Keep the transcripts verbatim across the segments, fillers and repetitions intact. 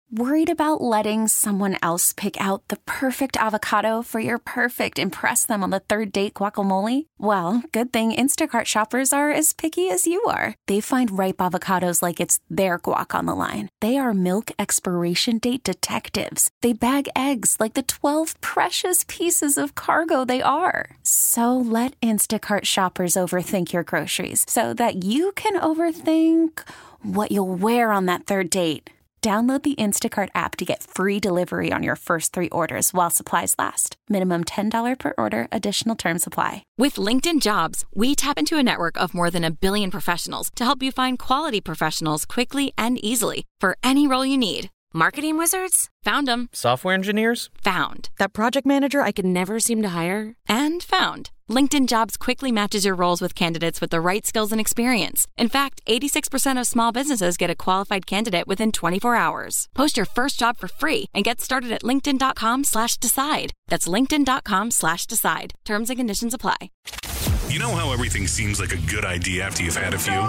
Worried about letting someone else pick out the perfect avocado for your perfect impress them on the third date guacamole? Well, good thing Instacart shoppers are as picky as you are. They find ripe avocados like it's their guac on the line. They are milk expiration date detectives. They bag eggs like the twelve precious pieces of cargo they are. So let Instacart shoppers overthink your groceries so that you can overthink what you'll wear on that third date. Download the Instacart app to get free delivery on your first three orders while supplies last. Minimum ten dollars per order. Additional terms apply. With LinkedIn Jobs, we tap into a network of more than a billion professionals to help you find quality professionals quickly and easily for any role you need. Marketing wizards? Found them. Software engineers? Found. That project manager I could never seem to hire? And found. LinkedIn Jobs quickly matches your roles with candidates with the right skills and experience. In fact, eighty-six percent of small businesses get a qualified candidate within twenty-four hours. Post your first job for free and get started at linkedin.com slash decide. That's linkedin.com slash decide. Terms and conditions apply. You know how everything seems like a good idea after you've had a few?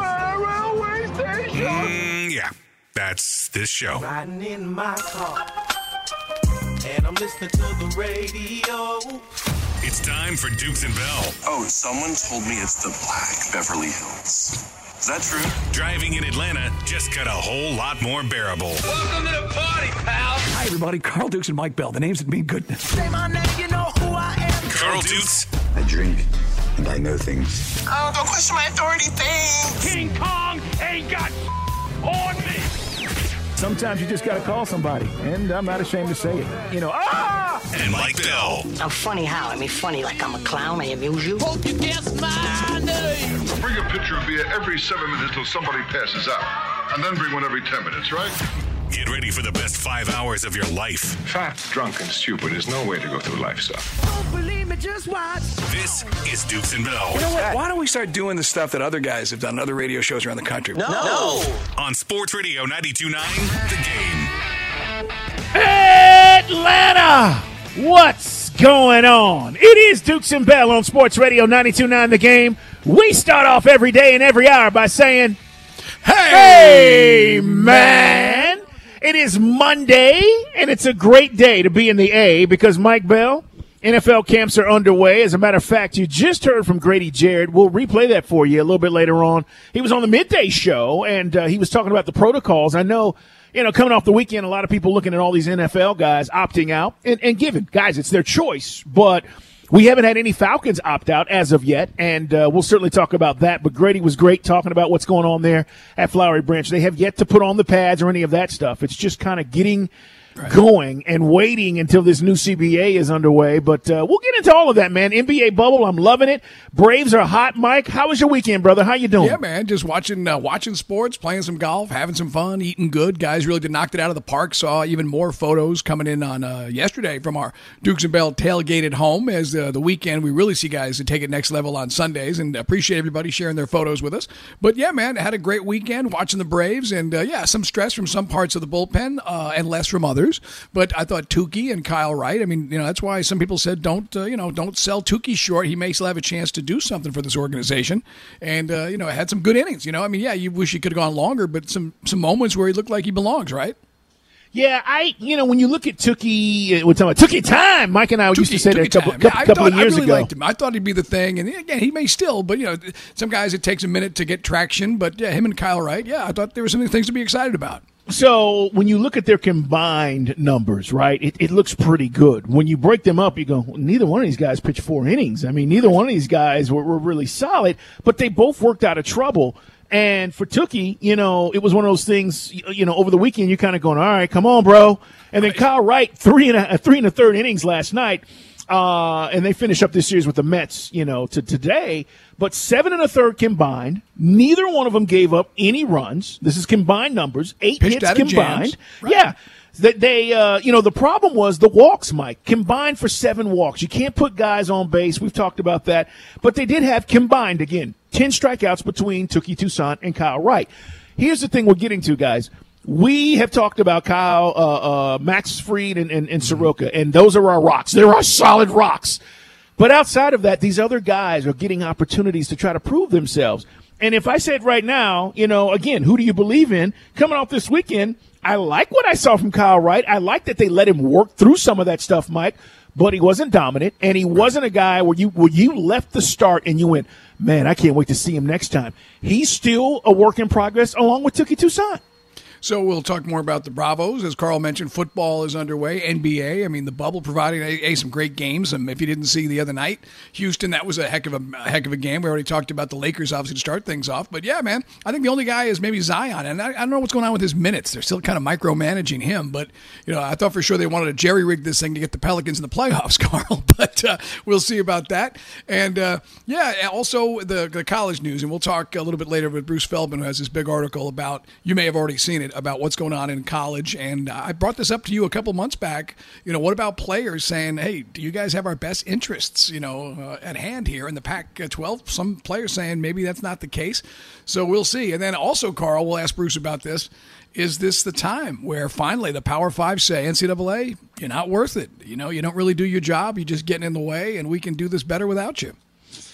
Mm, yeah, that's this show. Riding in my car, and I'm listening to the radio. It's time for Dukes and Bell. Oh, someone told me it's the Black Beverly Hills. Is that true? Driving in Atlanta just got a whole lot more bearable. Welcome to the party, pal. Hi, everybody. Carl Dukes and Mike Bell. The names that mean goodness. Say my name, you know who I am. Carl Dukes. I drink, and I know things. Oh, don't question my authority things. King Kong ain't got on me. Sometimes you just got to call somebody, and I'm not ashamed to say it. You know, ah! And Mike Bell. I'm funny how? I mean, funny like I'm a clown. I amuse you. Hope you guess my name. Bring a pitcher of beer every seven minutes till somebody passes out. And then bring one every ten minutes, right? Get ready for the best five hours of your life. Fat, drunk, and stupid is no way to go through life stuff. Don't believe me, just watch. This is Dukes and Bell. You know what? Why don't we start doing the stuff that other guys have done, other radio shows around the country? No. no. On Sports Radio ninety-two point nine, The Game. Atlanta, what's going on? It is Dukes and Bell on Sports Radio ninety-two point nine, The Game. We start off every day and every hour by saying, hey, hey man. It is Monday, and it's a great day to be in the A because, Mike Bell, N F L camps are underway. As a matter of fact, you just heard from Grady Jarrett. We'll replay that for you a little bit later on. He was on the midday show, and uh, he was talking about the protocols. I know, you know, coming off the weekend, a lot of people looking at all these N F L guys opting out. And, and given, guys, it's their choice, but we haven't had any Falcons opt out as of yet, and uh, we'll certainly talk about that. But Grady was great talking about what's going on there at Flowery Branch. They have yet to put on the pads or any of that stuff. It's just kind of getting right. going and waiting until this new C B A is underway. But uh, we'll get into all of that, man. N B A bubble, I'm loving it. Braves are hot, Mike. How was your weekend, brother? How you doing? Yeah, man, just watching uh, watching sports, playing some golf, having some fun, eating good. Guys really did knocked it out of the park. Saw even more photos coming in on uh, yesterday from our Dukes and Bell tailgate at home. As uh, the weekend, we really see guys that take it next level on Sundays, and appreciate everybody sharing their photos with us. But yeah, man, had a great weekend watching the Braves, and uh, yeah, some stress from some parts of the bullpen uh, and less from others. But I thought Tukey and Kyle Wright. I mean, you know, that's why some people said don't, uh, you know, don't sell Tukey short. He may still have a chance to do something for this organization, and uh, you know, had some good innings. You know, I mean, yeah, you wish he could have gone longer, but some some moments where he looked like he belongs, right? Yeah, I, you know, when you look at Tukey, we're talking about Tukey time. Mike and I Tukey, used to say that a couple, couple, yeah, couple thought, of years I really ago. Liked him. I thought he'd be the thing, and again, he may still, but you know, some guys it takes a minute to get traction. But yeah, him and Kyle Wright, yeah, I thought there were some things to be excited about. So when you look at their combined numbers, right, it, it looks pretty good. When you break them up, you go, well, neither one of these guys pitched four innings. I mean, neither one of these guys were, were really solid, but they both worked out of trouble. And for Tukey, you know, it was one of those things, you know, over the weekend, you're kind of going, all right, come on, bro. And then Kyle Wright, three and a, three and a third innings last night. Uh, and they finish up this series with the Mets, you know, to today. But seven and a third combined. Neither one of them gave up any runs. This is combined numbers. Eight Pitched hits combined. Right. Yeah. That they, uh, you know, the problem was the walks, Mike, combined for seven walks. You can't put guys on base. We've talked about that. But they did have combined, again, ten strikeouts between Tukey Toussaint and Kyle Wright. Here's the thing we're getting to, guys. We have talked about Kyle, uh, uh, Max Fried, and, and, and Soroka, and those are our rocks. They're our solid rocks. But outside of that, these other guys are getting opportunities to try to prove themselves. And if I said right now, you know, again, who do you believe in? Coming off this weekend, I like what I saw from Kyle Wright. I like that they let him work through some of that stuff, Mike, but he wasn't dominant, and he wasn't a guy where you where you left the start and you went, man, I can't wait to see him next time. He's still a work in progress along with Tuki Toussaint. So we'll talk more about the Bravos. As Carl mentioned, football is underway. N B A, I mean, the bubble providing a, a, some great games. Um, if you didn't see the other night, Houston, that was a heck of a, a heck of a game. We already talked about the Lakers, obviously, to start things off. But, yeah, man, I think the only guy is maybe Zion. And I, I don't know what's going on with his minutes. They're still kind of micromanaging him. But, you know, I thought for sure they wanted to jerry-rig this thing to get the Pelicans in the playoffs, Carl. But uh, we'll see about that. And, uh, yeah, also the, the college news. And we'll talk a little bit later with Bruce Feldman, who has this big article about, you may have already seen it, about what's going on in college. And I brought this up to you a couple months back. You know, what about players saying, hey, do you guys have our best interests, you know, uh, at hand here in the Pac twelve? Some players saying maybe that's not the case. So we'll see. And then also, Carl, we'll ask Bruce about this. Is this the time where finally the Power Five say, N C double A, you're not worth it. You know, you don't really do your job. You're just getting in the way, and we can do this better without you.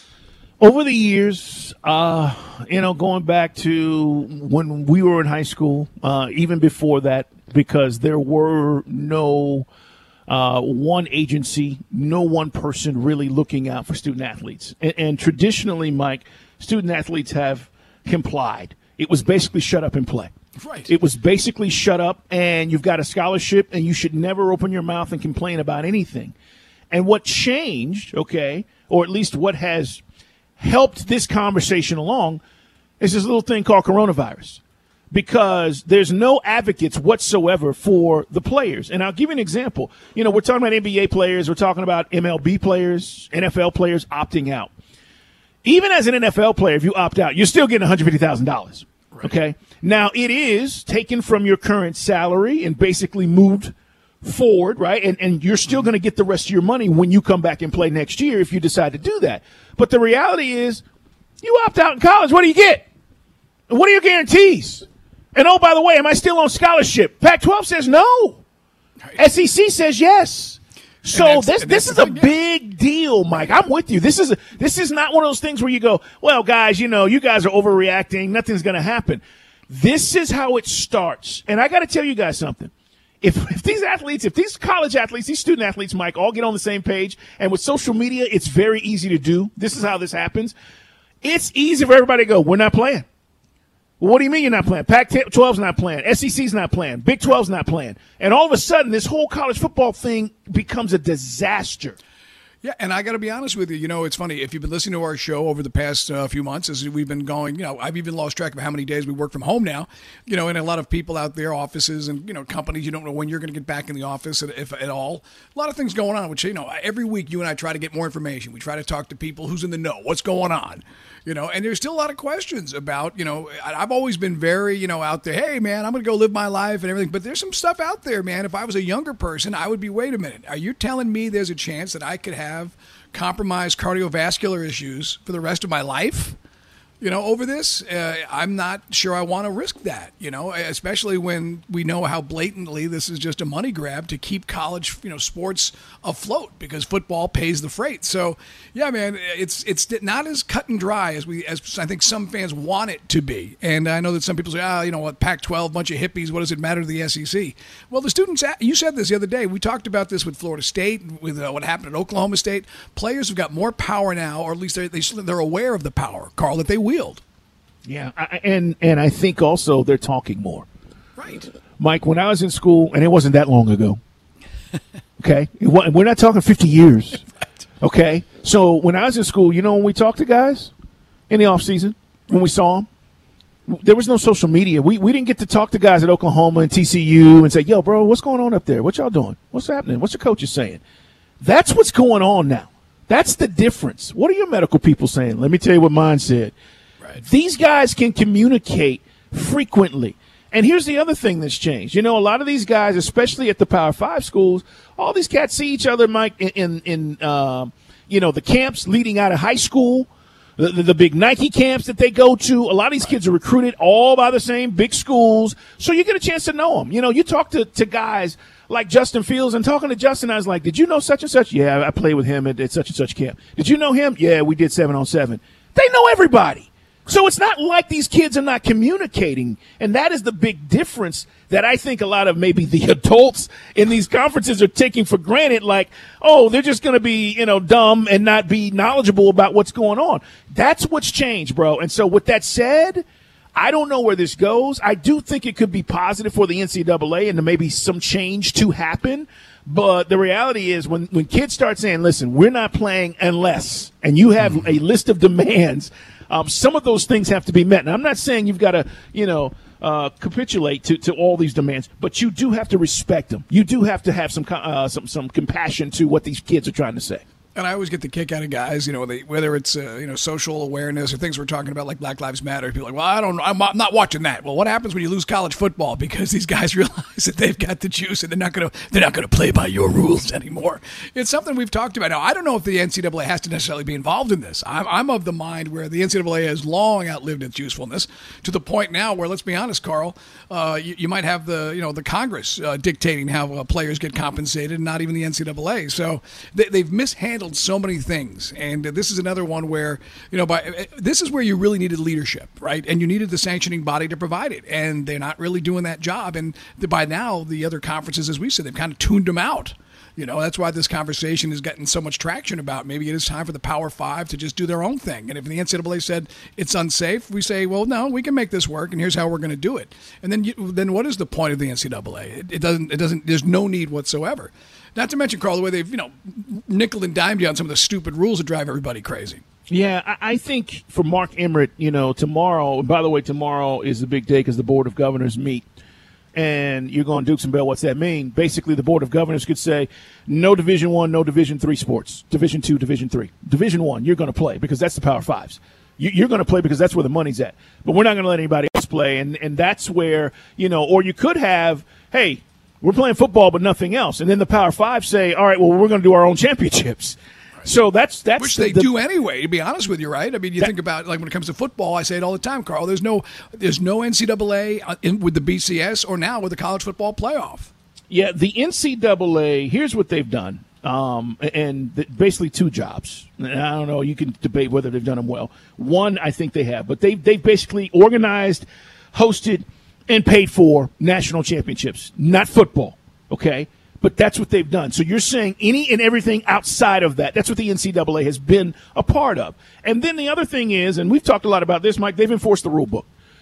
Over the years, uh, you know, going back to when we were in high school, uh, even before that, because there were no uh, one agency, no one person really looking out for student athletes. And, and traditionally, Mike, student athletes have complied. It was basically shut up and play. Right. It was basically shut up, and you've got a scholarship, and you should never open your mouth and complain about anything. And what changed, okay, or at least what has helped this conversation along is this little thing called coronavirus, because there's no advocates whatsoever for the players. And I'll give you an example. You know, we're talking about N B A players. We're talking about M L B players, N F L players opting out. Even as an N F L player, if you opt out, you're still getting one hundred fifty thousand dollars. Right. Okay. Now, it is taken from your current salary and basically moved forward, right? And and you're still going to get the rest of your money when you come back and play next year if you decide to do that. But the reality is, you opt out in college, what do you get? What are your guarantees? And oh, by the way, am I still on scholarship? Pac twelve says no. S E C says yes. So this this is a big deal, Mike. I'm with you. This is a, this is not one of those things where you go, well, guys, you know, you guys are overreacting. Nothing's going to happen. This is how it starts. And I got to tell you guys something. If, if these athletes, if these college athletes, these student athletes, Mike, all get on the same page, and with social media, it's very easy to do. This is how this happens. It's easy for everybody to go, we're not playing. Well, what do you mean you're not playing? Pac twelve's not playing. S E C's not playing. Big twelve's not playing. And all of a sudden, this whole college football thing becomes a disaster. Yeah, and I got to be honest with you. You know, it's funny. If you've been listening to our show over the past uh, few months, as we've been going, you know, I've even lost track of how many days we work from home now. You know, and a lot of people out there, offices and, you know, companies, you don't know when you're going to get back in the office, if at all. A lot of things going on, which, you know, every week you and I try to get more information. We try to talk to people who's in the know, what's going on. You know, and there's still a lot of questions about, you know, I've always been very, you know, out there, hey, man, I'm going to go live my life and everything. But there's some stuff out there, man. If I was a younger person, I would be, wait a minute, are you telling me there's a chance that I could have compromised cardiovascular issues for the rest of my life? You know, over this, uh, I'm not sure I want to risk that, you know, especially when we know how blatantly this is just a money grab to keep college, you know, sports afloat because football pays the freight. So, yeah, man, it's it's not as cut and dry as we as I think some fans want it to be. And I know that some people say, ah, oh, you know what, Pac twelve, bunch of hippies, what does it matter to the S E C? Well, the students, you said this the other day. We talked about this with Florida State, with uh, what happened at Oklahoma State. Players have got more power now, or at least they're, they're aware of the power, Carl, that they wield. Yeah, I, and and I think also they're talking more. Right. Mike, when I was in school, and it wasn't that long ago, okay? It, we're not talking fifty years, okay? So when I was in school, you know when we talked to guys in the offseason, when we saw them, there was no social media. We we didn't get to talk to guys at Oklahoma and T C U and say, yo, bro, what's going on up there? What y'all doing? What's happening? What's your coaches saying? That's what's going on now. That's the difference. What are your medical people saying? Let me tell you what mine said. Right. These guys can communicate frequently. And here's the other thing that's changed. You know, a lot of these guys, especially at the Power Five schools, all these cats see each other, Mike, in, in, in um, you know, the camps leading out of high school, the, the, the big Nike camps that they go to. A lot of these kids are recruited all by the same big schools. So you get a chance to know them. You know, you talk to, to guys like Justin Fields, and talking to Justin, I was like, did you know such and such? Yeah, I played with him at, at such and such camp. Did you know him? Yeah, we did seven on seven. They know everybody. So it's not like these kids are not communicating. And that is the big difference that I think a lot of maybe the adults in these conferences are taking for granted. Like, oh, they're just going to be, you know, dumb and not be knowledgeable about what's going on. That's what's changed, bro. And so with that said, I don't know where this goes. I do think it could be positive for the N C double A and maybe some change to happen. But the reality is when, when kids start saying, listen, we're not playing unless, and you have a list of demands, um, some of those things have to be met. And I'm not saying you've got to, you know, uh, capitulate to, to all these demands, but you do have to respect them. You do have to have some, uh, some, some compassion to what these kids are trying to say. And I always get the kick out of guys, you know, they, whether it's uh, you know social awareness or things we're talking about like Black Lives Matter. People are like, well, I don't, I'm, I'm not watching that. Well, what happens when you lose college football because these guys realize that they've got the juice and they're not going to they're not going to play by your rules anymore? It's something we've talked about. Now, I don't know if the N C double A has to necessarily be involved in this. I'm, I'm of the mind where the N C double A has long outlived its usefulness to the point now where, let's be honest, Carl, uh, you, you might have the you know the Congress uh, dictating how uh, players get compensated, and not even the N C double A. So they, they've mishandled so many things. And this is another one where, you know, by this is where you really needed leadership, right? And you needed the sanctioning body to provide it. And they're not really doing that job. And the, by now, the other conferences, as we said, they've kind of tuned them out. You know, that's why this conversation is getting so much traction about maybe it is time for the Power Five to just do their own thing. And if the N C double A said it's unsafe, we say, well, no, we can make this work, and here's how we're going to do it. And then, you, then what is the point of the N C double A? It, it doesn't. It doesn't. There's no need whatsoever. Not to mention, Carl, the way they've, you know, nickel and dimed you on some of the stupid rules that drive everybody crazy. Yeah, I, I think for Mark Emmert, you know, tomorrow, and by the way, tomorrow is the big day because the Board of Governors meet. And you're going, Dukes and Bell, what's that mean? Basically, the Board of Governors could say, no Division One, no Division Three sports. Division Two, Division Three. Division One, you're going to play because that's the Power Fives. You, you're going to play because that's where the money's at. But we're not going to let anybody else play. And, and that's where, you know, or you could have, hey, we're playing football but nothing else. And then the Power Five say, all right, well, we're going to do our own championships. Right. So that's that's Which the, they the, do anyway, to be honest with you, right? I mean, you that, think about, like, when it comes to football, I say it all the time, Carl, there's no there's no N C double A in, with the B C S or now with the college football playoff. Yeah, the N C double A, here's what they've done. Um, and the, basically two jobs. And I don't know, you can debate whether they've done them well. One, I think they have. But they've, they've basically organized, hosted, and paid for national championships, not football. Okay, but that's what they've done. So you're saying any and everything outside of that, that's what the N C double A has been a part of. And then the other thing is, and we've talked a lot about this, Mike, they've enforced the rule book.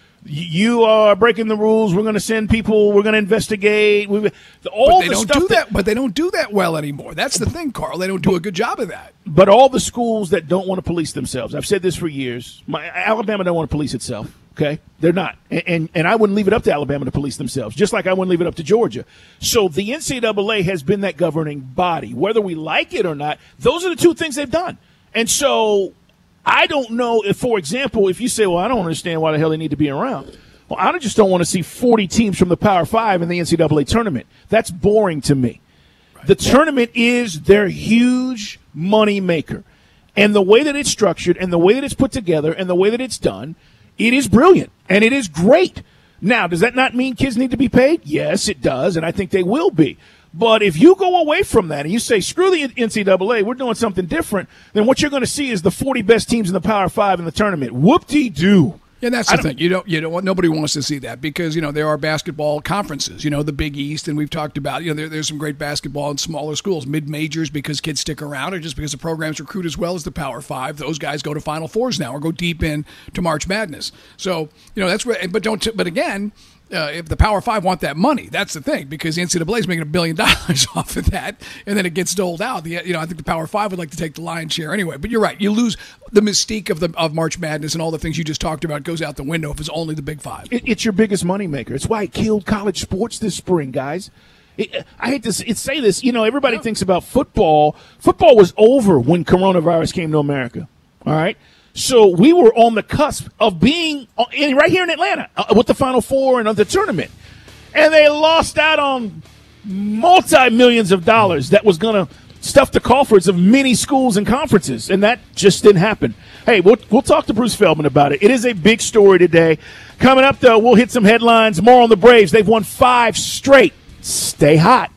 You are breaking the rules. We're going to send people. We're going to investigate. We, all but they the don't stuff do that, that. But they don't do that well anymore. That's the thing, Carl. They don't do a good job of that. But all the schools that don't want to police themselves, I've said this for years. My, Alabama don't want to police itself. Okay, they're not, and, and and I wouldn't leave it up to Alabama to police themselves, just like I wouldn't leave it up to Georgia. So the N C double A has been that governing body, whether we like it or not. Those are the two things they've done, and so I don't know if, for example, if you say, "Well, I don't understand why the hell they need to be around." Well, I just don't want to see forty teams from the Power Five in the N C double A tournament. That's boring to me. Right. The tournament is their huge money maker, and the way that it's structured, and the way that it's put together, and the way that it's done. It is brilliant, and it is great. Now, does that not mean kids need to be paid? Yes, it does, and I think they will be. But if you go away from that and you say, screw the N C double A, we're doing something different, then what you're going to see is the forty best teams in the Power Five in the tournament. Whoop-de-doo. And that's the thing. You don't, you don't want, nobody wants to see that because, you know, there are basketball conferences, you know, the Big East, and we've talked about, you know, there, there's some great basketball in smaller schools, mid-majors because kids stick around, or just because the programs recruit as well as the Power Five. Those guys go to Final Fours now or go deep in to March Madness. So, you know, that's where, but don't, but again, Uh, if the Power Five want that money, that's the thing, because the N C double A is making a billion dollars off of that, and then it gets doled out. The, you know, I think the Power Five would like to take the lion's share anyway. But you're right; you lose the mystique of the of March Madness and all the things you just talked about goes out the window if it's only the Big Five. It, it's your biggest moneymaker. It's why it killed college sports this spring, guys. It, I hate to it, say this. You know, everybody yeah. thinks about football. Football was over when coronavirus came to America. All right. So we were on the cusp of being in, right here in Atlanta uh, with the Final Four and of the tournament. And they lost out on multi-millions of dollars that was going to stuff the coffers of many schools and conferences. And that just didn't happen. Hey, we'll, we'll talk to Bruce Feldman about it. It is a big story today. Coming up, though, we'll hit some headlines. More on the Braves. They've won five straight. Stay hot.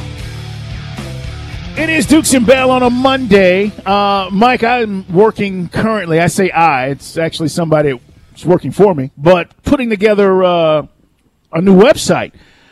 It is Dukes and Bell on a Monday. Uh, Mike, I'm working currently. I say I. It's actually somebody it's working for me, but putting together uh, a new website.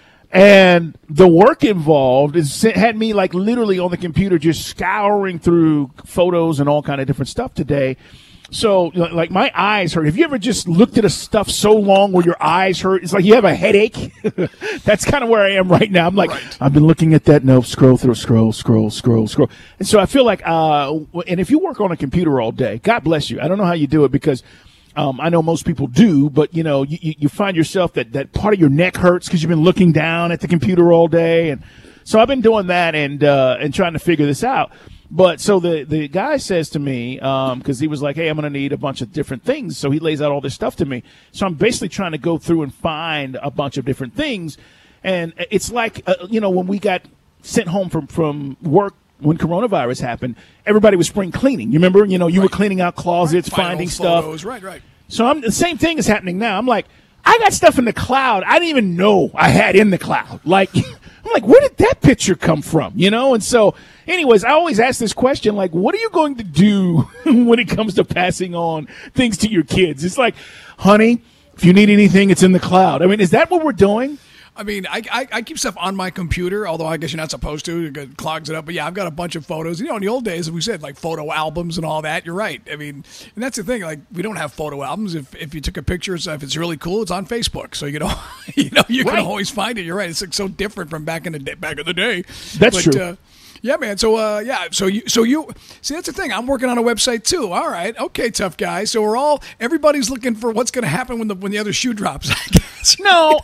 And the work involved is had me like literally on the computer just scouring through photos and all kind of different stuff today. So, like, my eyes hurt. Have you ever just looked at a stuff so long where your eyes hurt? It's like you have a headache. That's kind of where I am right now. I'm like, right. I've been looking at that note, scroll through, scroll, scroll, scroll, scroll. And so I feel like, uh, and if you work on a computer all day, God bless you. I don't know how you do it because um, I know most people do, but, you know, you, you find yourself that, that part of your neck hurts because you've been looking down at the computer all day. And so I've been doing that and uh, and trying to figure this out. But so the, the guy says to me, um, cause he was like, hey, I'm going to need a bunch of different things. So he lays out all this stuff to me. So I'm basically trying to go through and find a bunch of different things. And it's like, uh, you know, when we got sent home from, from work, when coronavirus happened, everybody was spring cleaning. You remember, you know, you right. were cleaning out closets, right. finding photos. stuff. Right, right. So I'm, the same thing is happening now. I'm like, I got stuff in the cloud I didn't even know I had in the cloud. Like, I'm like, where did that picture come from? You know? And so, anyways, I always ask this question, like, what are you going to do when it comes to passing on things to your kids? It's like, honey, if you need anything, it's in the cloud. I mean, is that what we're doing? I mean, I, I I keep stuff on my computer, although I guess you're not supposed to. It clogs it up. But, yeah, I've got a bunch of photos. You know, in the old days, as we said, like photo albums and all that. You're right. I mean, and that's the thing. Like, we don't have photo albums. If if you took a picture, if it's really cool, it's on Facebook. So, you know, you know, you right. can always find it. You're right. It's like so different from back in the day, back in the day. That's but, true. Uh, Yeah, man. So, uh, yeah. So you, so you see, that's the thing. I'm working on a website too. All right. Okay, tough guy. So we're all, everybody's looking for what's going to happen when the when the other shoe drops. I guess. No,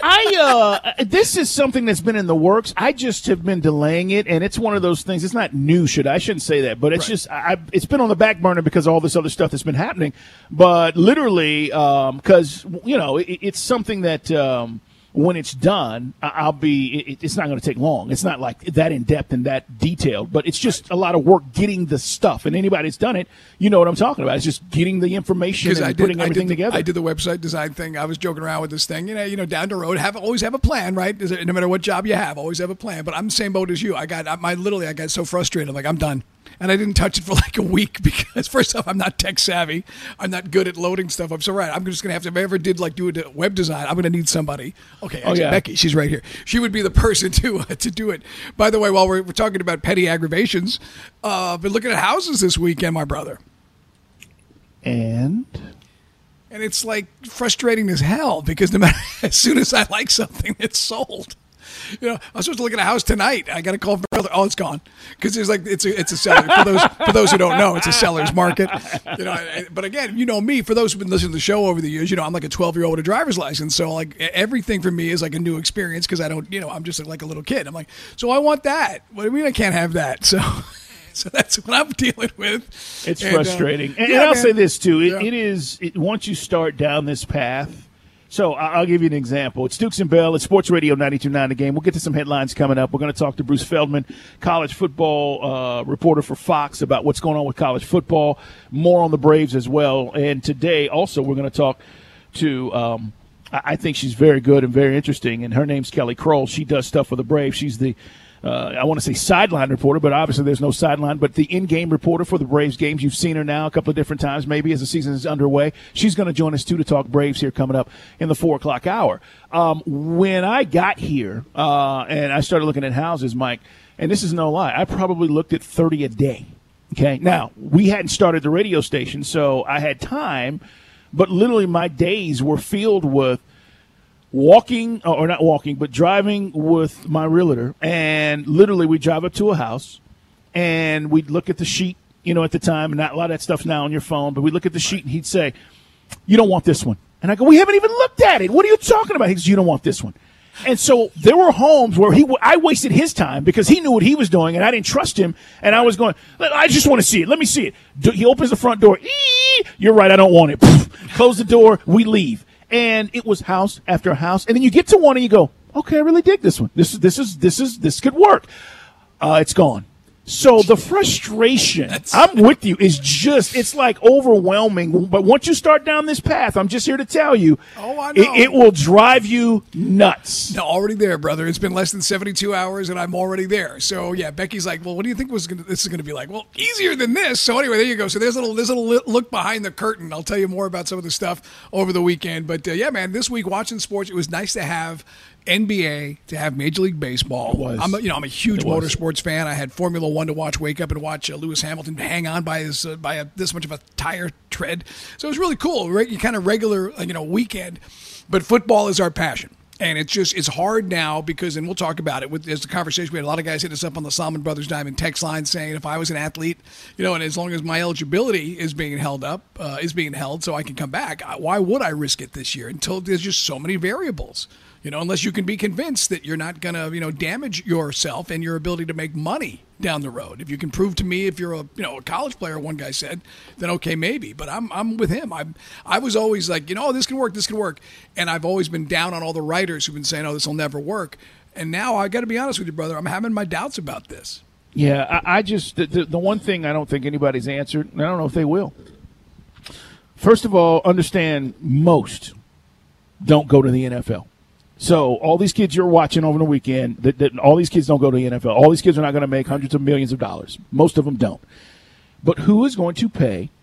I. Uh, this is something that's been in the works. I just have been delaying it, and it's one of those things. It's not new. Should I shouldn't say that, but it's right. just I, it's been on the back burner because of all this other stuff that's been happening. But literally, because um, you know, it, it's something that. Um, When it's done, I'll be. It's not going to take long. It's not like that in depth and that detailed, but it's just a lot of work getting the stuff. And anybody that's done it, you know what I'm talking about. It's just getting the information and I did, putting everything I did, together. I did the website design thing. I was joking around with this thing. You know, you know, down the road, have always have a plan, right? No matter what job you have, always have a plan. But I'm the same boat as you. I got, I, my literally, I got so frustrated. Like I'm done. And I didn't touch it for like a week because, first off, I'm not tech savvy. I'm not good at loading stuff. I'm so right. I'm just going to have to, if I ever did like do a web design, I'm going to need somebody. Okay, oh, yeah. Becky, she's right here. She would be the person to uh, to do it. By the way, while we're, we're talking about petty aggravations, uh, I've been looking at houses this weekend, my brother. And? And it's like frustrating as hell because no matter, as soon as I like something, it's sold. You know, I was supposed to look at a house tonight. I got a call from oh, it's gone because there's like it's a it's a seller for those for those who don't know, it's a seller's market. You know, but again, you know me. For those who've been listening to the show over the years, you know I'm like a twelve year old with a driver's license, so like everything for me is like a new experience because I don't, you know, I'm just like a little kid. I'm like, so I want that. What do you mean I can't have that? So. So that's what I'm dealing with. It's and, frustrating, uh, and, yeah, and I'll man. say this too: it, yeah. it is it, once you start down this path. So I'll give you an example. It's Dukes and Bell. It's Sports Radio ninety-two point nine The Game. We'll get to some headlines coming up. We're going to talk to Bruce Feldman, college football uh, reporter for Fox, about what's going on with college football. More on the Braves as well. And today, also, we're going to talk to um, – I think she's very good and very interesting, and her name's Kelly Kroll. She does stuff for the Braves. She's the – Uh, I want to say sideline reporter, but obviously there's no sideline. But the in-game reporter for the Braves games, you've seen her now a couple of different times, maybe as the season is underway. She's going to join us too to talk Braves here coming up in the four o'clock hour. Um, when I got here uh, and I started looking at houses, Mike, and this is no lie, I probably looked at thirty a day. Okay, now we hadn't started the radio station, so I had time, but literally my days were filled with walking, or not walking, but driving with my realtor, and literally we drive up to a house, and we'd look at the sheet, you know, at the time, and not a lot of that stuff's now on your phone, but we'd look at the sheet, and he'd say, you don't want this one. And I go, we haven't even looked at it. What are you talking about? He goes, you don't want this one. And so there were homes where he, I wasted his time because he knew what he was doing, and I didn't trust him, and I was going, I just want to see it. Let me see it. He opens the front door. Eee! You're right, I don't want it. Close the door. We leave. And it was house after house. And then you get to one and you go, okay, I really dig this one. This is, this is, this is, this could work. Uh, it's gone. So the frustration, That's, I'm with you, is just, it's like overwhelming. But once you start down this path, I'm just here to tell you, oh, I know. It, it will drive you nuts. No, already there, brother. It's been less than seventy-two hours, and I'm already there. So, yeah, Becky's like, well, what do you think was gonna, this is going to be like? Well, easier than this. So, anyway, there you go. So, there's a little, there's a little look behind the curtain. I'll tell you more about some of the stuff over the weekend. But, uh, yeah, man, this week watching sports, it was nice to have N B A, to have Major League Baseball. It was. I'm a, you know, I'm a huge It was. motorsports fan. I had Formula One to watch, wake up and watch uh, Lewis Hamilton hang on by his uh, by a, this much of a tire tread. So it was really cool. Re- kind of regular, uh, you know, weekend. But football is our passion. And it's just, it's hard now because, and we'll talk about it, with as the conversation, we had a lot of guys hit us up on the Salmon Brothers Diamond text line saying if I was an athlete, you know, and as long as my eligibility is being held up, uh, is being held so I can come back, why would I risk it this year until there's just so many variables? You know, unless you can be convinced that you're not going to, you know, damage yourself and your ability to make money down the road. If you can prove to me if you're a, you know, a college player, one guy said, then okay, maybe. But I'm I'm with him. I I was always like, you know, oh, this can work, this can work. And I've always been down on all the writers who've been saying, oh, this will never work. And now I got to be honest with you, brother, I'm having my doubts about this. Yeah, I, I just, the, the, the one thing I don't think anybody's answered, and I don't know if they will. First of all, understand most don't go to the N F L. So all these kids you're watching over the weekend, that, that all these kids don't go to the N F L. All these kids are not going to make hundreds of millions of dollars. Most of them don't. But who is going to pay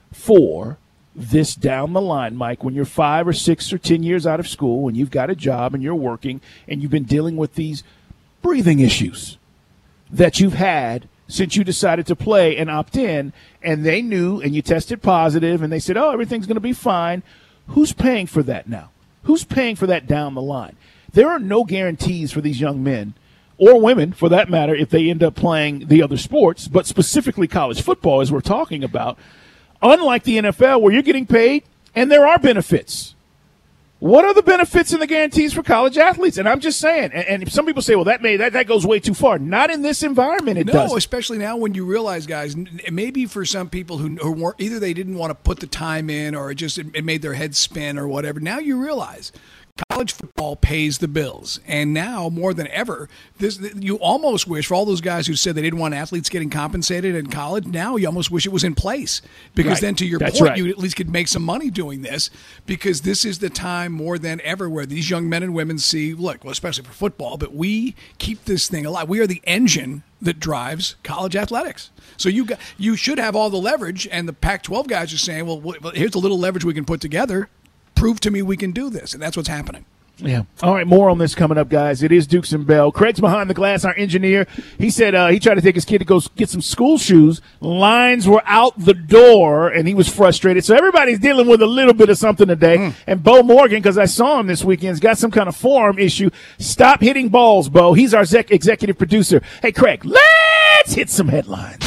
for this down the line, Mike, when you're five or six or ten years out of school and you've got a job and you're working and you've been dealing with these breathing issues that you've had since you decided to play and opt in, and they knew and you tested positive and they said, oh, everything's going to be fine. Who's paying for that now? Who's paying for that down the line? There are no guarantees for these young men or women, for that matter, if they end up playing the other sports, but specifically college football, as we're talking about. Unlike the N F L, where you're getting paid and there are benefits. What are the benefits and the guarantees for college athletes? And I'm just saying, and, and some people say, well, that may that, that goes way too far. Not in this environment, it no, doesn't. No, especially now when you realize, guys, maybe for some people who, who weren't, either they didn't want to put the time in or it just it made their head spin or whatever. Now you realize college football pays the bills. And now, more than ever, this you almost wish, for all those guys who said they didn't want athletes getting compensated in college, now you almost wish it was in place. Because right. then, to your That's point, right. you at least could make some money doing this, because this is the time more than ever where these young men and women see, look, well, especially for football, but we keep this thing alive. We are the engine that drives college athletics. So you got, you should have all the leverage, and the Pac twelve guys are saying, well, here's a little leverage we can put together. Prove to me we can do this, and that's what's happening. Yeah. All right, more on this coming up, guys. It is Dukes and Bell. Craig's behind the glass, our engineer. He said uh, he tried to take his kid to go get some school shoes. Lines were out the door, and he was frustrated. So everybody's dealing with a little bit of something today. Mm. And Bo Morgan, because I saw him this weekend, has got some kind of forearm issue. Stop hitting balls, Bo. He's our zec- executive producer. Hey, Craig, let's hit some headlines.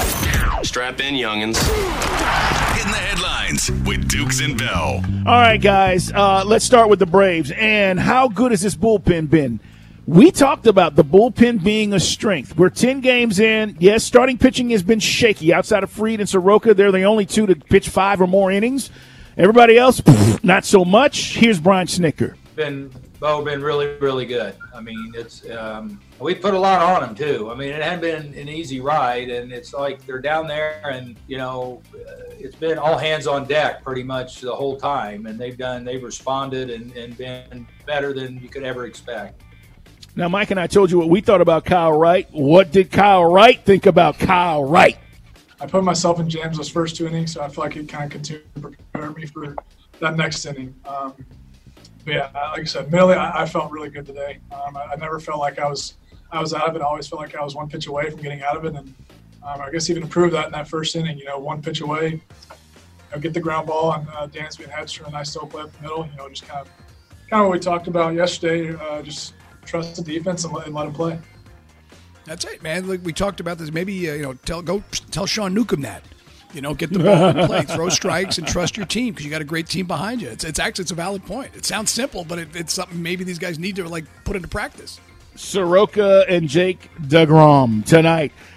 Strap in, youngins. Hitting the headlines with Dukes and Bell. All right, guys, uh, let's start with the Braves. And how good has this bullpen been? We talked about the bullpen being a strength. We're ten games in. Yes, starting pitching has been shaky. Outside of Fried and Soroka, they're the only two to pitch five or more innings. Everybody else, pff, not so much. Here's Brian Snicker. Been Bo been really, really good. I mean, it's um, we put a lot on them too. I mean, it hadn't been an easy ride, and it's like they're down there, and you know, uh, it's been all hands on deck pretty much the whole time, and they've done, they've responded and, and been better than you could ever expect. Now, Mike and I told you what we thought about Kyle Wright. What did Kyle Wright think about Kyle Wright? I put myself in jams those first two innings, so I feel like it kind of continued to prepare me for that next inning. Um, But yeah, like I said, mentally, I, I felt really good today. Um, I, I never felt like I was I was out of it. I always felt like I was one pitch away from getting out of it, and um, I guess even improved that in that first inning. You know, one pitch away, you know, get the ground ball, and uh, Dansby and Hedstrom, a nice still play up the middle. You know, just kind of kind of what we talked about yesterday. Uh, just trust the defense and let, and let them play. That's it, man. Like we talked about this. Maybe uh, you know, tell go tell Sean Newcomb that. You know, get the ball in play, throw strikes, and trust your team because you got a great team behind you. It's, it's actually it's a valid point. It sounds simple, but it, it's something maybe these guys need to like put into practice. Soroka and Jake DeGrom tonight.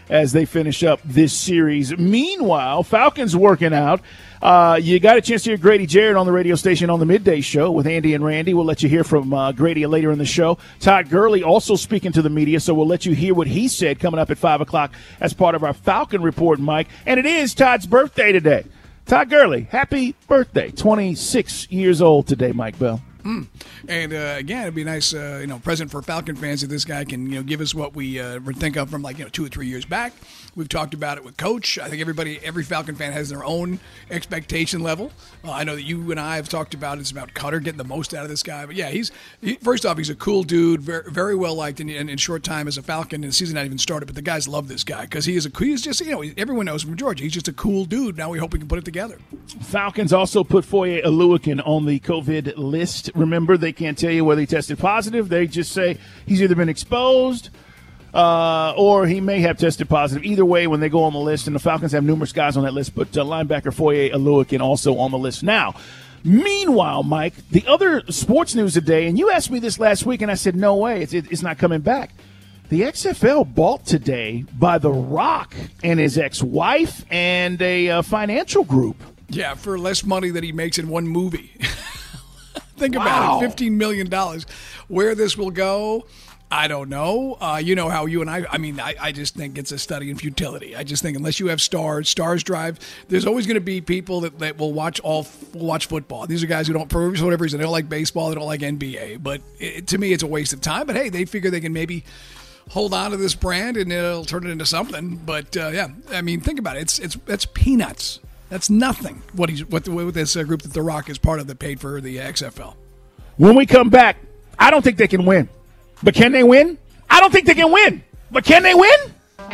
as they finish up this series. Meanwhile, Falcons working out. Uh, you got a chance to hear Grady Jarrett on the radio station on the midday show with Andy and Randy. We'll let you hear from uh, Grady later in the show. Todd Gurley also speaking to the media, so we'll let you hear what he said coming up at five o'clock as part of our Falcon Report, Mike. And it is Todd's birthday today. Todd Gurley, happy birthday. twenty-six years old today, Mike Bell. Mm. And uh, again, it'd be a nice, uh, you know, present for Falcon fans if this guy can, you know, give us what we uh, think of from like, you know, two or three years back. We've talked about it with Coach. I think everybody, every Falcon fan has their own expectation level. Uh, I know that you and I have talked about it's about Cutter getting the most out of this guy. But yeah, he's he, first off, he's a cool dude, very, very well liked in, in, in short time as a Falcon. And the season not even started, but the guys love this guy because he is a he's just you know everyone knows him from Georgia. He's just a cool dude. Now we hope we can put it together. Falcons also put Foye Oluokun on the COVID list. Remember, they can't tell you whether he tested positive. They just say he's either been exposed uh, or he may have tested positive. Either way, when they go on the list, and the Falcons have numerous guys on that list, but uh, linebacker Foye Oluokun also on the list. Now, meanwhile, Mike, the other sports news today, and you asked me this last week, and I said, no way, it's, it's not coming back. The X F L bought today by The Rock and his ex-wife and a uh, financial group. Yeah, for less money that he makes in one movie. Think wow. about it, fifteen million dollars. Where this will go, I don't know. Uh, you know how you and I, I mean, I, I just think it's a study in futility. I just think unless you have stars, stars drive, there's always going to be people that, that will watch all will watch football. These are guys who don't, for whatever reason, they don't like baseball, they don't like N B A. But it, to me, it's a waste of time. But hey, they figure they can maybe hold on to this brand and it'll turn it into something. But uh, yeah, I mean, think about it. It's it's that's peanuts. That's nothing. What he's what the, what this uh, group that The Rock is part of that paid for the X F L. When we come back, I don't think they can win. But can they win? I don't think they can win. But can they win?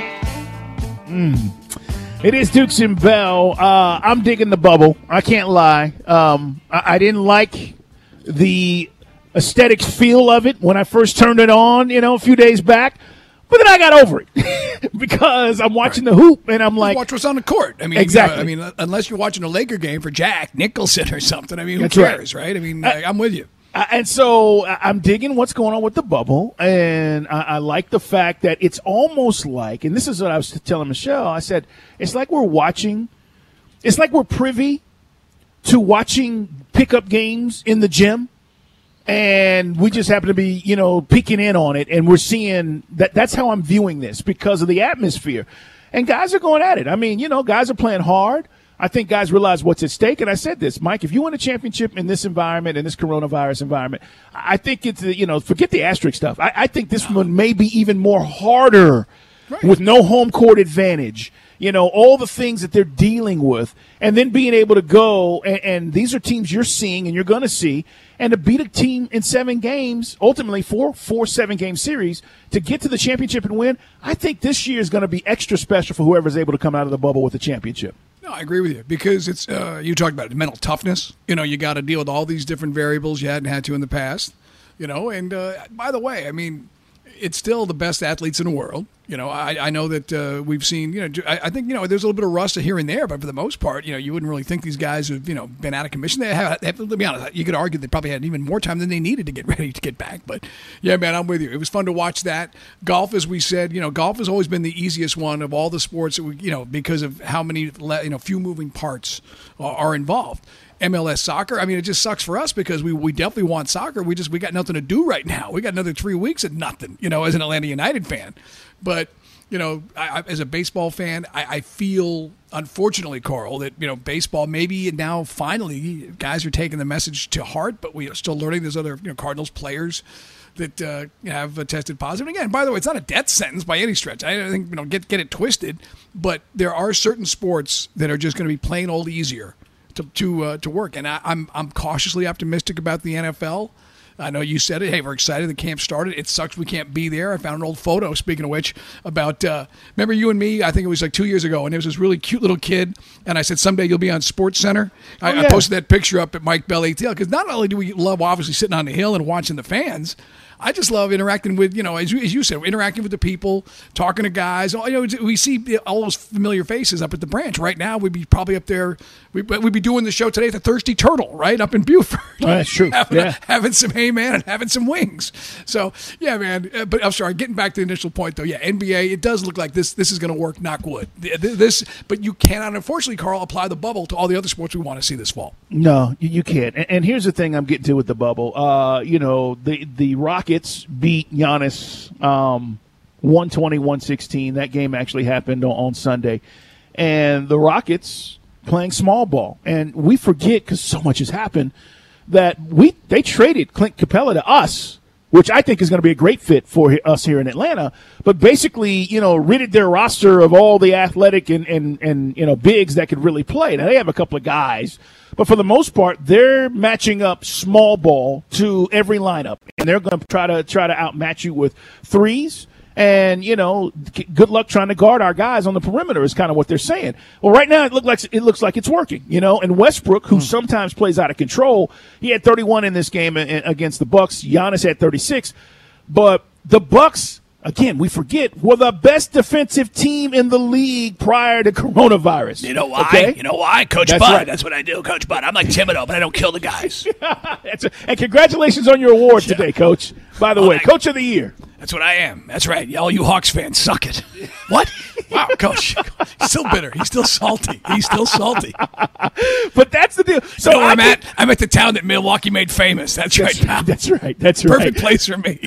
Mm. It is Dukes and Bell. Uh, I'm digging the bubble. I can't lie. Um, I, I didn't like the aesthetic feel of it when I first turned it on, you know, a few days back. But then I got over it because I'm watching right. the hoop, and I'm like, watch what's on the court. I mean, exactly. You know, I mean, unless you're watching a Laker game for Jack Nicholson or something. I mean, who That's cares, right. right? I mean, uh, I'm with you. Uh, and so I'm digging what's going on with the bubble, and I, I like the fact that it's almost like, and this is what I was telling Michelle. I said it's like we're watching, it's like we're privy to watching pickup games in the gym. And we just happen to be, you know, peeking in on it, and we're seeing that. That's how I'm viewing this because of the atmosphere. And guys are going at it. I mean, you know, guys are playing hard. I think guys realize what's at stake. And I said this, Mike, if you win a championship in this environment, in this coronavirus environment, I think it's, you know, forget the asterisk stuff. I, I think this one may be even more harder right. with no home court advantage. You know, all the things that they're dealing with, and then being able to go, and, and these are teams you're seeing and you're going to see, and to beat a team in seven games, ultimately four, four seven-game series, to get to the championship and win, I think this year is going to be extra special for whoever's able to come out of the bubble with a championship. No, I agree with you because it's uh, you talked about it, mental toughness. You know, you got to deal with all these different variables you hadn't had to in the past. You know, and uh, by the way, I mean, it's still the best athletes in the world. You know, I, I know that uh, we've seen, you know, I, I think, you know, there's a little bit of rust here and there, but for the most part, you know, you wouldn't really think these guys have, you know, been out of commission. They have, they have, to be honest, you could argue they probably had even more time than they needed to get ready to get back. But, yeah, man, I'm with you. It was fun to watch that. Golf, as we said, you know, golf has always been the easiest one of all the sports, that we, you know, because of how many, you know, few moving parts are, are involved. M L S soccer, I mean, it just sucks for us because we, we definitely want soccer. We just we got nothing to do right now. We got another three weeks of nothing, you know, as an Atlanta United fan. But, you know, I, I, as a baseball fan, I, I feel, unfortunately, Carl, that, you know, baseball maybe now finally guys are taking the message to heart, but we are still learning there's other, you know, Cardinals players that uh, have uh, tested positive. And again, by the way, it's not a death sentence by any stretch. I don't think, you know, get, get it twisted, but there are certain sports that are just going to be plain old easier to to uh, to work, and I, I'm I'm cautiously optimistic about the N F L. I know you said it. Hey, we're excited. The camp started. It sucks we can't be there. I found an old photo, speaking of which, about, uh, remember you and me, I think it was like two years ago, and there was this really cute little kid, and I said, someday you'll be on Sports Center. I, oh, yeah. I posted that picture up at Mike Bell A T L, because not only do we love, obviously, sitting on the hill and watching the fans, I just love interacting with, you know, as you, as you said, interacting with the people, talking to guys. You know, we see all those familiar faces up at the branch. Right now, we'd be probably up there. We'd, we'd be doing the show today at the Thirsty Turtle, right, up in Buford. Oh, that's true. having, yeah. having some hey, man, and having some wings. So, yeah, man. But I'm sorry, getting back to the initial point, though. Yeah, N B A, it does look like this This is going to work, knock wood. This, But you cannot, unfortunately, Carl, apply the bubble to all the other sports we want to see this fall. No, you, you can't. And, and here's the thing I'm getting to with the bubble. Uh, you know, the, the Rockets beat Giannis um, one twenty, one sixteen. That game actually happened on, on Sunday. And the Rockets playing small ball. And we forget, because so much has happened, that we they traded Clint Capella to us, which I think is going to be a great fit for us here in Atlanta, but basically, you know, ridded their roster of all the athletic and, and, and, you know, bigs that could really play. Now, they have a couple of guys, but for the most part, they're matching up small ball to every lineup, and they're going to try to try to outmatch you with threes. And, you know, good luck trying to guard our guys on the perimeter is kind of what they're saying. Well, right now it looks like it looks like it's working, you know. And Westbrook, who mm. sometimes plays out of control, he had thirty-one in this game against the Bucks. Giannis had thirty-six. But the Bucks, again, we forget, were the best defensive team in the league prior to coronavirus. You know why? Okay? You know why? Coach That's Bud. right. That's what I do, Coach Bud. I'm like Thibodeau, but I don't kill the guys. That's a, and congratulations on your award today, Coach. By the oh, way, Coach of the Year. That's what I am. That's right. All you Hawks fans, suck it. What? Wow, Coach. He's still bitter. He's still salty. He's still salty. But that's the deal. So you know where I I'm think, at? I'm at the town that Milwaukee made famous. That's, that's right, pal. That's right. That's Perfect right. Perfect place for me.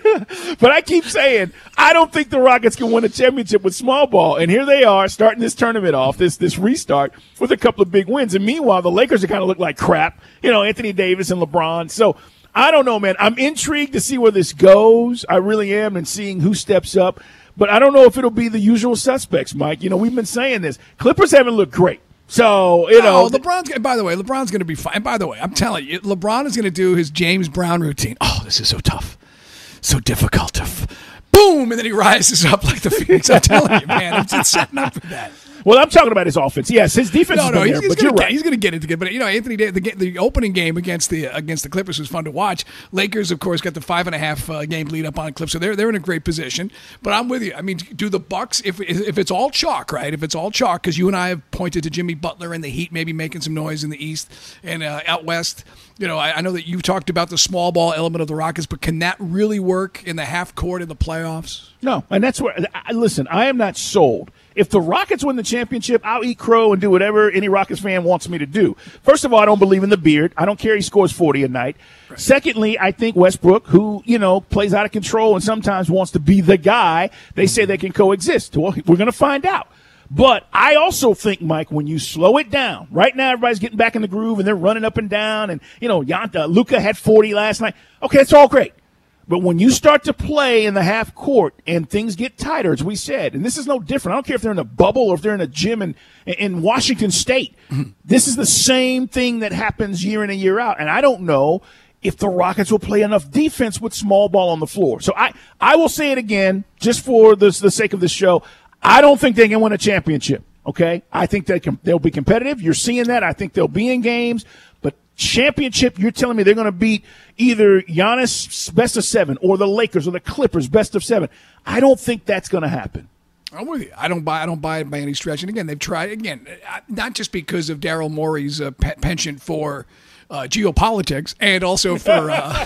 But I keep saying, I don't think the Rockets can win a championship with small ball. And here they are starting this tournament off, this this restart, with a couple of big wins. And meanwhile, the Lakers are kind of look like crap. You know, Anthony Davis and LeBron. So I don't know, man. I'm intrigued to see where this goes. I really am, and seeing who steps up. But I don't know if it'll be the usual suspects, Mike. You know, we've been saying this. Clippers haven't looked great. So, you know. Oh, LeBron's, by the way, LeBron's going to be fine. By the way, I'm telling you, LeBron is going to do his James Brown routine. Oh, this is so tough. So difficult to f- boom, and then he rises up like the Phoenix. I'm telling you, man, it's, it's setting up for that. Well, I'm talking about his offense. Yes, his defense no, is no, there, he's, he's but gonna you're get, right. He's going to get it together. But, you know, Anthony Davis, the, the opening game against the against the Clippers was fun to watch. Lakers, of course, got the five and a half uh, game lead up on the Clippers, so they're they're in a great position. But I'm with you. I mean, do the Bucks, if if it's all chalk, right? If it's all chalk, because you and I have pointed to Jimmy Butler and the Heat maybe making some noise in the East and uh, out West. You know, I, I know that you've talked about the small ball element of the Rockets, but can that really work in the half court in the playoffs? No, and that's where – listen, I am not sold. If the Rockets win the championship, I'll eat crow and do whatever any Rockets fan wants me to do. First of all, I don't believe in the beard. I don't care he scores forty a night. Right. Secondly, I think Westbrook, who, you know, plays out of control and sometimes wants to be the guy, they say they can coexist. Well, we're going to find out. But I also think, Mike, when you slow it down, right now everybody's getting back in the groove and they're running up and down. And, you know, Yanta, Luka had forty last night. Okay, it's all great. But when you start to play in the half court and things get tighter, as we said, and this is no different. I don't care if they're in a bubble or if they're in a gym in, in Washington State. Mm-hmm. This is the same thing that happens year in and year out. And I don't know if the Rockets will play enough defense with small ball on the floor. So I, I will say it again, just for the, the sake of the show. I don't think they can win a championship, okay? I think they can, they'll be competitive. You're seeing that. I think they'll be in games. But championship, you're telling me they're going to beat either Giannis best of seven or the Lakers or the Clippers best of seven. I don't think that's going to happen. I'm with you. I don't buy. I don't buy it by any stretch. And again, they've tried again, not just because of Daryl Morey's uh, pe- penchant for uh, geopolitics, and also for, uh,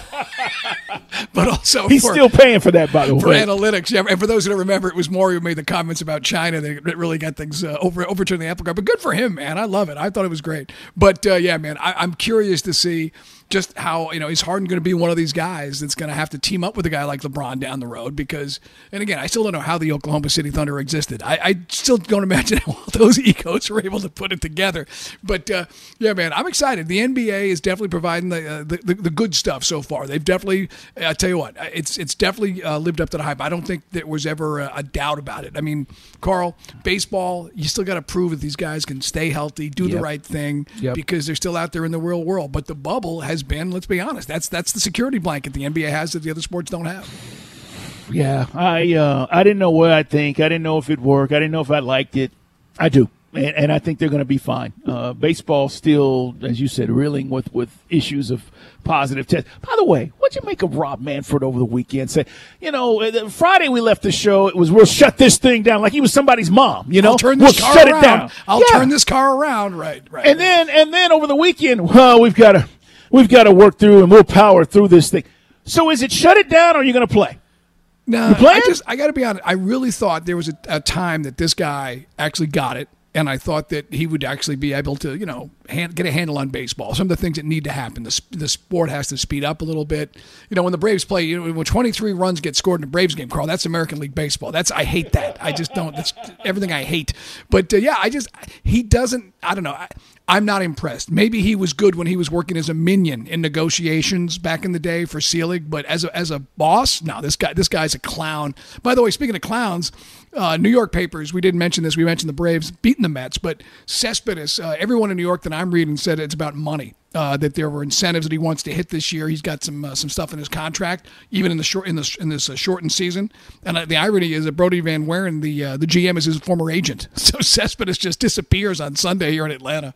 but also he's for, still paying for that, by the for way. analytics. Yeah, and for those who don't remember, it was Morey who made the comments about China that really got things uh, over overturned the apple cart. But good for him, man. I love it. I thought it was great. But uh, yeah, man, I, I'm curious to see just how, you know, is Harden going to be one of these guys that's going to have to team up with a guy like LeBron down the road? Because, and again, I still don't know how the Oklahoma City Thunder existed. I, I still don't imagine how those egos were able to put it together. But, uh, yeah, man, I'm excited. The N B A is definitely providing the uh, the, the, the good stuff so far. They've definitely, I tell you what, it's it's definitely uh, lived up to the hype. I don't think there was ever a, a doubt about it. I mean, Carl, baseball, you still got to prove that these guys can stay healthy, do yep. the right thing, yep. because they're still out there in the real world. But the bubble has been, let's be honest, that's that's the security blanket the N B A has that the other sports don't have. Yeah, I uh, I didn't know what I'd think. I didn't know if it'd work. I didn't know if I liked it. I do. and, and I think they're going to be fine. Uh, baseball still, as you said, reeling with, with issues of positive tests. By the way, what'd you make of Rob Manfred over the weekend? Say, you know, Friday we left the show. It was, we'll shut this thing down, like he was somebody's mom. You know, I'll turn this we'll car shut around. it down. I'll yeah. turn this car around. Right, right. And then, and then over the weekend, well, we've got to, we've got to work through and we'll power through this thing. So is it shut it down, or are you going to play? No, I just I got to be honest. I really thought there was a, a time that this guy actually got it, and I thought that he would actually be able to, you know, hand, get a handle on baseball. Some of the things that need to happen. The the sport has to speed up a little bit. You know, when the Braves play, you know, when twenty-three runs get scored in a Braves game, Carl, that's American League Baseball. That's I hate that. I just don't. That's everything I hate. But uh, yeah, I just he doesn't. I don't know. I, I'm not impressed. Maybe he was good when he was working as a minion in negotiations back in the day for Selig, but as a, as a boss, no, this guy this guy's a clown. By the way, speaking of clowns, uh, New York papers, we didn't mention this, we mentioned the Braves beating the Mets, but Cespedes, uh, everyone in New York that I'm reading said it's about money, uh, that there were incentives that he wants to hit this year. He's got some uh, some stuff in his contract, even in the short in this in this uh, shortened season. And uh, the irony is that Brody Van Wieren, the uh, the G M, is his former agent. So Cespedes just disappears on Sunday here in Atlanta.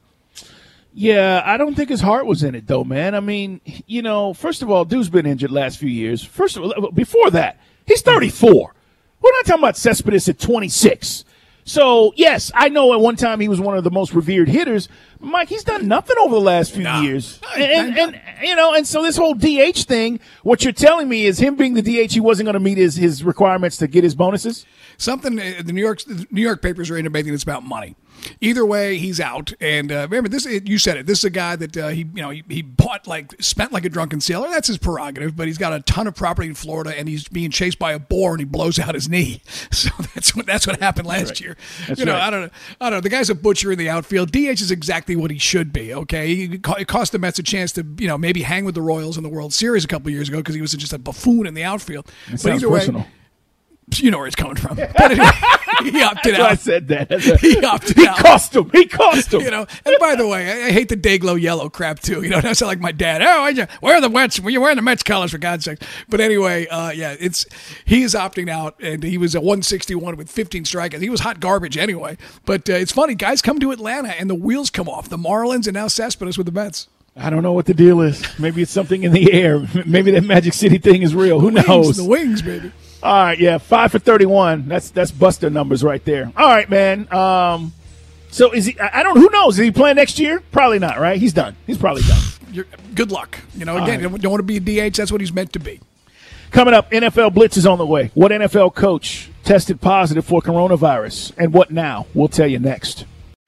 Yeah, I don't think his heart was in it, though, man. I mean, you know, first of all, dude's been injured last few years. First of all, before that, he's thirty-four. We're not talking about Cespedes at twenty-six. So, yes, I know at one time he was one of the most revered hitters. Mike, he's done nothing over the last few no. years. And, and, and, you know, and so this whole D H thing, what you're telling me is him being the D H, he wasn't going to meet his, his requirements to get his bonuses? Something, the New York the New York papers are intimating it's about money. Either way, he's out. And uh, remember, this you said it. This is a guy that uh, he you know he, he bought like spent like a drunken sailor. That's his prerogative. But he's got a ton of property in Florida, and he's being chased by a boar, and he blows out his knee. So that's what that's what happened last right. year. That's you know, right. I don't know. I don't know. The guy's a butcher in the outfield. D H is exactly what he should be. Okay, it cost the Mets a chance to you know maybe hang with the Royals in the World Series a couple of years ago because he was just a buffoon in the outfield. That but sounds either personal. way. You know where it's coming from. But anyway, he opted That's out. why I said that. That's right. He opted he out. cost him. He cost him. You know, and by the way, I, I hate the Dayglow yellow crap too. You know, that's like my dad. Oh, I just, where are the Mets? You're wearing the Mets colors for God's sake. But anyway, uh, yeah, it's he is opting out, and he was at one sixty-one with fifteen strikeouts. He was hot garbage anyway. But uh, it's funny, guys come to Atlanta and the wheels come off. The Marlins and now Cespedes with the Mets. I don't know what the deal is. Maybe it's something in the air. Maybe that Magic City thing is real. Who The knows? wings, the wings, baby. All right, yeah, five for thirty-one. That's that's Buster numbers right there. All right, man. Um, so is he? I don't. Who knows? Is he playing next year? Probably not. Right? He's done. He's probably done. You're, good luck. You know, All again, right. you don't, don't want to be a D H. That's what he's meant to be. Coming up, N F L Blitz is on the way. What N F L coach tested positive for coronavirus, and what now? We'll tell you next.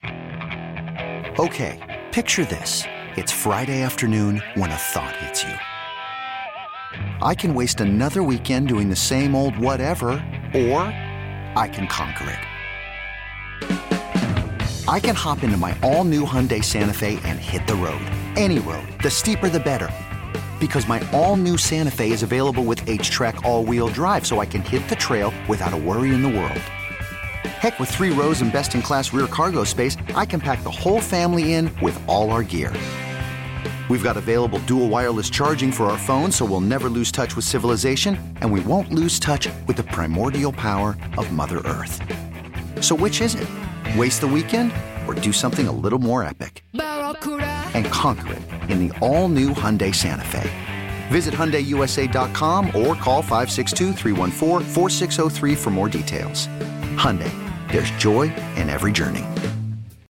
Okay, picture this. It's Friday afternoon when a thought hits you. I can waste another weekend doing the same old whatever, or I can conquer it. I can hop into my all-new Hyundai Santa Fe and hit the road. Any road. The steeper, the better. Because my all-new Santa Fe is available with H-Track all-wheel drive, so I can hit the trail without a worry in the world. Heck, with three rows and best-in-class rear cargo space, I can pack the whole family in with all our gear. We've got available dual wireless charging for our phones, so we'll never lose touch with civilization, and we won't lose touch with the primordial power of Mother Earth. So which is it? Waste the weekend or do something a little more epic? And conquer it in the all-new Hyundai Santa Fe. Visit Hyundai U S A dot com or call five six two, three one four, four six zero three for more details. Hyundai, there's joy in every journey.